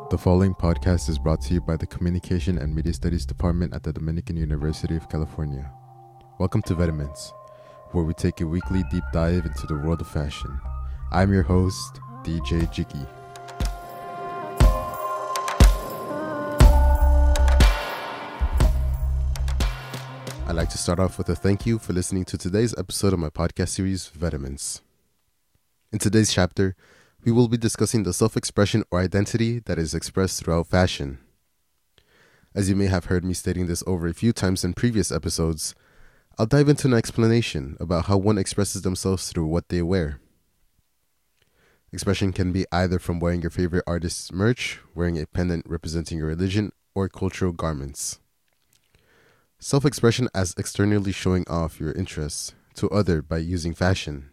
The following podcast is brought to you by the Communication and Media Studies Department at the Dominican University of California. Welcome to Vitamins, where we take a weekly deep dive into the world of fashion. I'm your host, DJ Jiggy. I'd like to start off with a thank you for listening to today's episode of my podcast series, Vitamins. In today's chapter, we will be discussing the self-expression or identity that is expressed throughout fashion. As you may have heard me stating this over a few times in previous episodes, I'll dive into an explanation about how one expresses themselves through what they wear. Expression can be either from wearing your favorite artist's merch, wearing a pendant representing your religion, or cultural garments. Self-expression as externally showing off your interests to others by using fashion.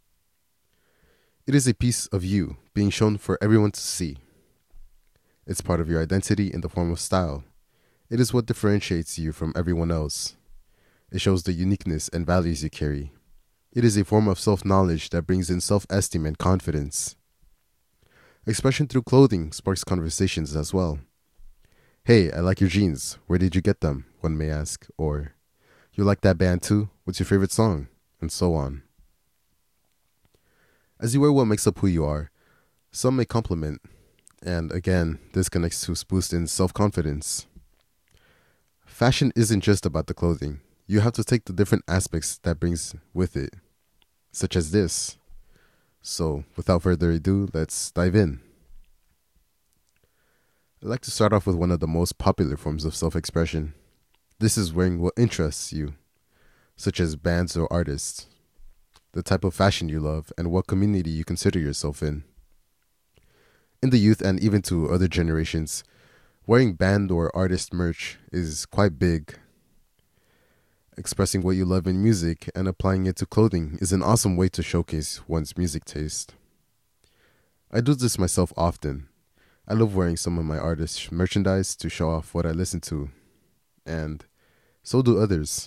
It is a piece of you being shown for everyone to see. It's part of your identity in the form of style. It is what differentiates you from everyone else. It shows the uniqueness and values you carry. It is a form of self-knowledge that brings in self-esteem and confidence. Expression through clothing sparks conversations as well. Hey, I like your jeans. Where did you get them? One may ask. Or, you like that band too? What's your favorite song? And so on. As you wear what makes up who you are, some may compliment, and again, this connects to boosting self-confidence. Fashion isn't just about the clothing. You have to take the different aspects that brings with it, such as this. So, without further ado, let's dive in. I'd like to start off with one of the most popular forms of self-expression. This is wearing what interests you, such as bands or artists, the type of fashion you love, and what community you consider yourself in. In the youth and even to other generations, wearing band or artist merch is quite big. Expressing what you love in music and applying it to clothing is an awesome way to showcase one's music taste. I do this myself often. I love wearing some of my artists' merchandise to show off what I listen to, and so do others.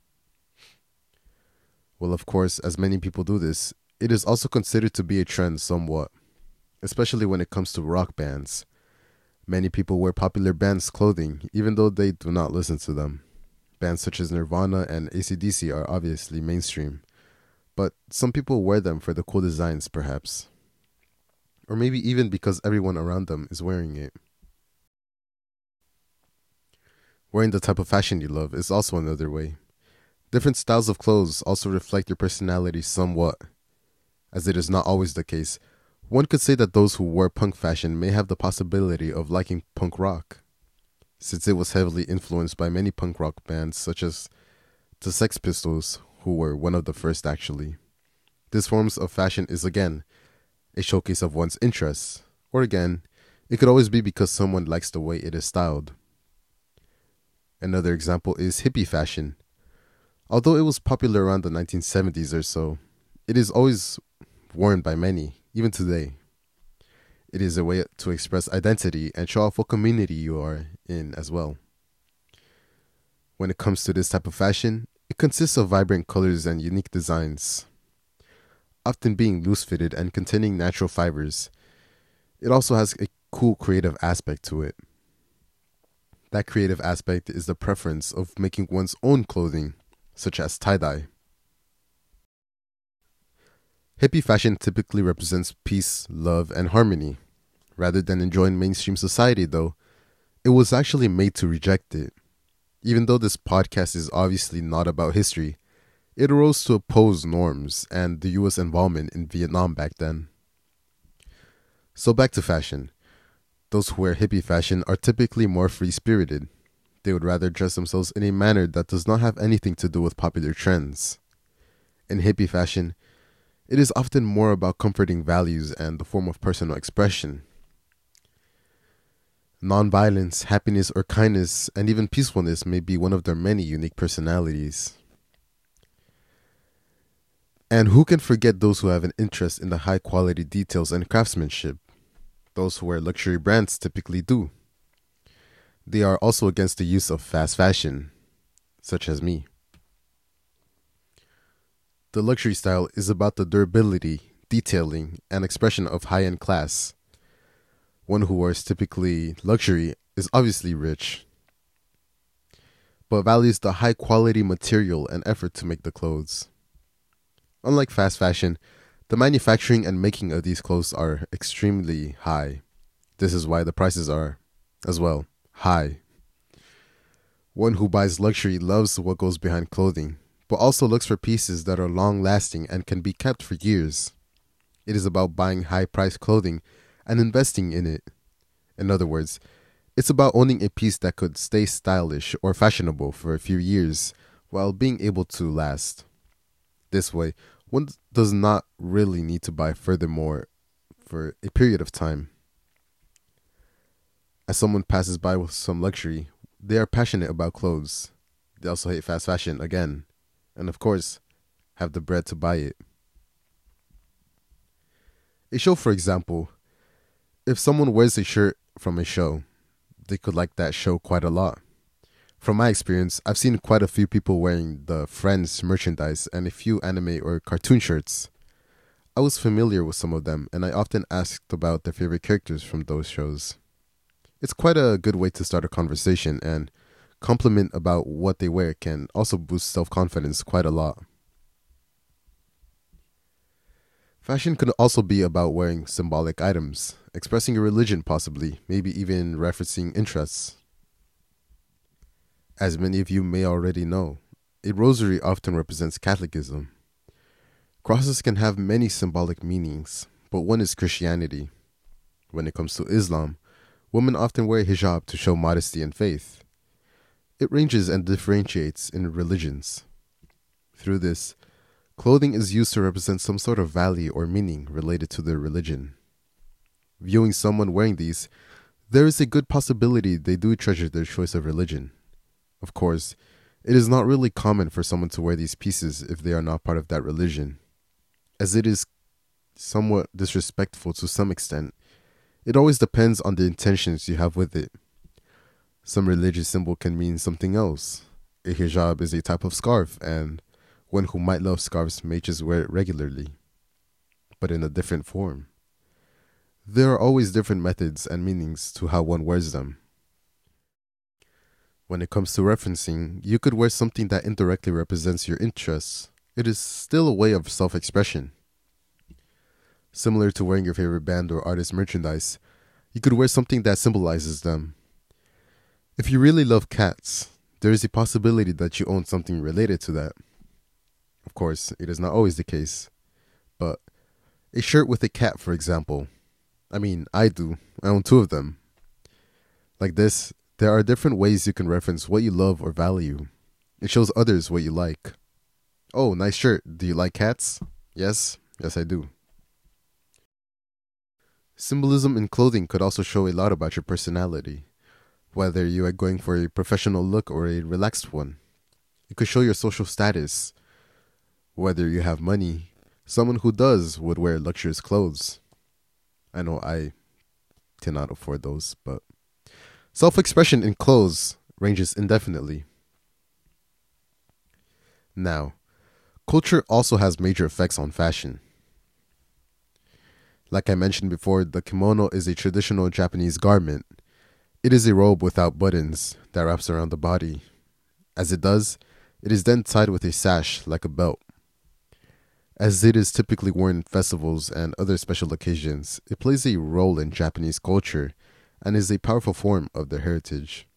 Well, of course, as many people do this, it is also considered to be a trend somewhat, especially when it comes to rock bands. Many people wear popular bands' clothing, even though they do not listen to them. Bands such as Nirvana and AC/DC are obviously mainstream, but some people wear them for the cool designs, perhaps. Or maybe even because everyone around them is wearing it. Wearing the type of fashion you love is also another way. Different styles of clothes also reflect your personality somewhat. As it is not always the case, one could say that those who wear punk fashion may have the possibility of liking punk rock, since it was heavily influenced by many punk rock bands such as the Sex Pistols, who were one of the first actually. This form of fashion is again a showcase of one's interests, or again, it could always be because someone likes the way it is styled. Another example is hippie fashion. Although it was popular around the 1970s or so, it is always worn by many, even today. It is a way to express identity and show off what community you are in as well. When it comes to this type of fashion, it consists of vibrant colors and unique designs, often being loose-fitted and containing natural fibers. It also has a cool creative aspect to it. That creative aspect is the preference of making one's own clothing, such as tie-dye. Hippie fashion typically represents peace, love, and harmony. Rather than enjoying mainstream society, though, it was actually made to reject it. Even though this podcast is obviously not about history, it arose to oppose norms and the U.S. involvement in Vietnam back then. So back to fashion. Those who wear hippie fashion are typically more free-spirited. They would rather dress themselves in a manner that does not have anything to do with popular trends. In hippie fashion, it is often more about comforting values and the form of personal expression. Non-violence, happiness, or kindness, and even peacefulness may be one of their many unique personalities. And who can forget those who have an interest in the high-quality details and craftsmanship? Those who wear luxury brands typically do. They are also against the use of fast fashion, such as me. The luxury style is about the durability, detailing, and expression of high-end class. One who wears typically luxury is obviously rich, but values the high quality material and effort to make the clothes. Unlike fast fashion, the manufacturing and making of these clothes are extremely high. This is why the prices are, as well, high. One who buys luxury loves what goes behind clothing, but also looks for pieces that are long lasting and can be kept for years. It is about buying high priced clothing and investing in it. In other words, it's about owning a piece that could stay stylish or fashionable for a few years while being able to last. This way, one does not really need to buy furthermore for a period of time. As someone passes by with some luxury, they are passionate about clothes. They also hate fast fashion again, and of course, have the bread to buy it. A show, for example, if someone wears a shirt from a show, they could like that show quite a lot. From my experience, I've seen quite a few people wearing the Friends merchandise and a few anime or cartoon shirts. I was familiar with some of them, and I often asked about their favorite characters from those shows. It's quite a good way to start a conversation, and compliment about what they wear can also boost self-confidence quite a lot. Fashion could also be about wearing symbolic items, expressing your religion possibly, maybe even referencing interests. As many of you may already know, a rosary often represents Catholicism. Crosses can have many symbolic meanings, but one is Christianity. When it comes to Islam, women often wear hijab to show modesty and faith. It ranges and differentiates in religions. Through this, clothing is used to represent some sort of value or meaning related to their religion. Viewing someone wearing these, there is a good possibility they do treasure their choice of religion. Of course, it is not really common for someone to wear these pieces if they are not part of that religion, as it is somewhat disrespectful to some extent. It always depends on the intentions you have with it. Some religious symbol can mean something else. A hijab is a type of scarf, and one who might love scarves may just wear it regularly, but in a different form. There are always different methods and meanings to how one wears them. When it comes to referencing, you could wear something that indirectly represents your interests. It is still a way of self-expression. Similar to wearing your favorite band or artist merchandise, you could wear something that symbolizes them. If you really love cats, there is a possibility that you own something related to that. Of course, it is not always the case, but a shirt with a cat, for example. I do. I own two of them. Like this, there are different ways you can reference what you love or value. It shows others what you like. Oh, nice shirt. Do you like cats? Yes. Yes, I do. Symbolism in clothing could also show a lot about your personality, whether you are going for a professional look or a relaxed one. It could show your social status, whether you have money. Someone who does would wear luxurious clothes. I know I cannot afford those, but self-expression in clothes ranges indefinitely. Now, culture also has major effects on fashion. Like I mentioned before, the kimono is a traditional Japanese garment. It is a robe without buttons that wraps around the body. As it does, it is then tied with a sash like a belt. As it is typically worn in festivals and other special occasions, it plays a role in Japanese culture and is a powerful form of their heritage.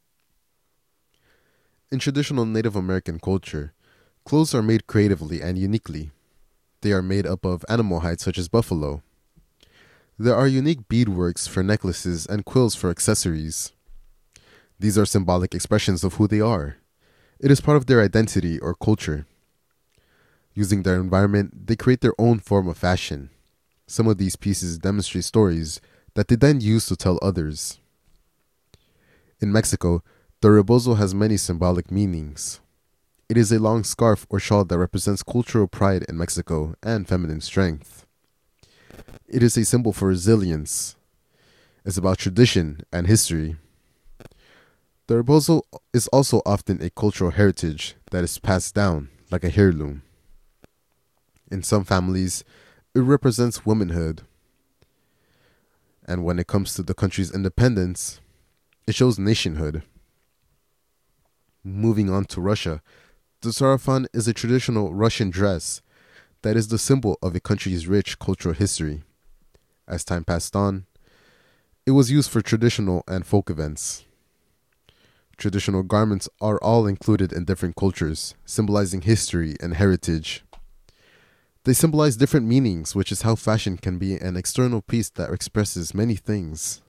In traditional Native American culture, clothes are made creatively and uniquely. They are made up of animal hides such as buffalo. There are unique beadworks for necklaces and quills for accessories. These are symbolic expressions of who they are. It is part of their identity or culture. Using their environment, they create their own form of fashion. Some of these pieces demonstrate stories that they then use to tell others. In Mexico, the rebozo has many symbolic meanings. It is a long scarf or shawl that represents cultural pride in Mexico and feminine strength. It is a symbol for resilience. It's about tradition and history. The rebozo is also often a cultural heritage that is passed down like a heirloom. In some families, it represents womanhood. And when it comes to the country's independence, it shows nationhood. Moving on to Russia, the sarafan is a traditional Russian dress that is the symbol of a country's rich cultural history. As time passed on, it was used for traditional and folk events. Traditional garments are all included in different cultures, symbolizing history and heritage. They symbolize different meanings, which is how fashion can be an external piece that expresses many things.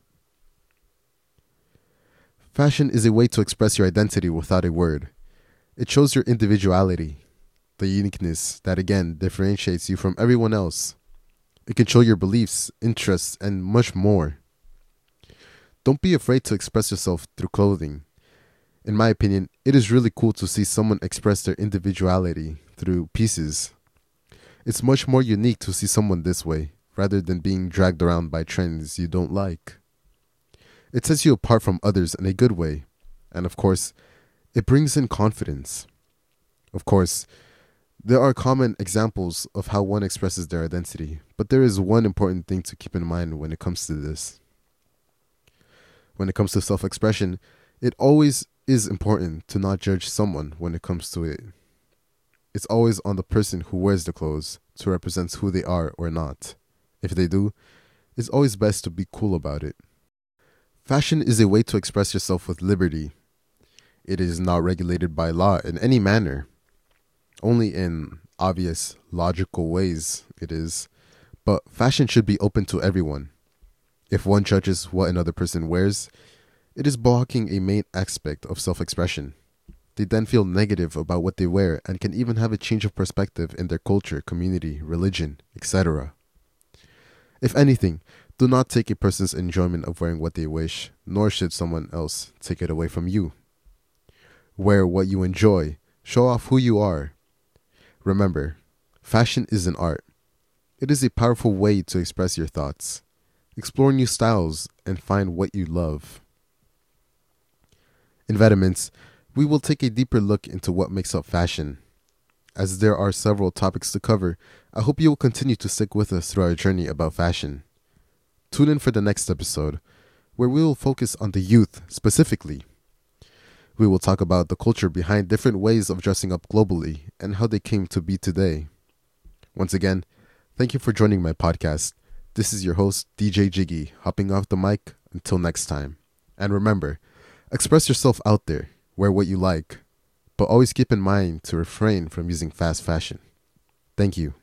Fashion is a way to express your identity without a word. It shows your individuality, the uniqueness that again differentiates you from everyone else. It can show your beliefs, interests, and much more. Don't be afraid to express yourself through clothing. In my opinion, it is really cool to see someone express their individuality through pieces. It's much more unique to see someone this way, rather than being dragged around by trends you don't like. It sets you apart from others in a good way, and of course, it brings in confidence. Of course, there are common examples of how one expresses their identity, but there is one important thing to keep in mind when it comes to this. When it comes to self-expression, it always is important to not judge someone when it comes to it. It's always on the person who wears the clothes to represent who they are or not. If they do, it's always best to be cool about it. Fashion is a way to express yourself with liberty. It is not regulated by law in any manner. Only in obvious, logical ways it is. But fashion should be open to everyone. If one judges what another person wears, it is blocking a main aspect of self-expression. They then feel negative about what they wear and can even have a change of perspective in their culture, community, religion, etc. If anything, do not take a person's enjoyment of wearing what they wish, nor should someone else take it away from you. Wear what you enjoy. Show off who you are. Remember, fashion is an art. It is a powerful way to express your thoughts. Explore new styles and find what you love. In Vitamins, we will take a deeper look into what makes up fashion. As there are several topics to cover, I hope you will continue to stick with us through our journey about fashion. Tune in for the next episode, where we will focus on the youth specifically. We will talk about the culture behind different ways of dressing up globally and how they came to be today. Once again, thank you for joining my podcast. This is your host, DJ Jiggy, hopping off the mic. Until next time. And remember, express yourself out there, wear what you like, but always keep in mind to refrain from using fast fashion. Thank you.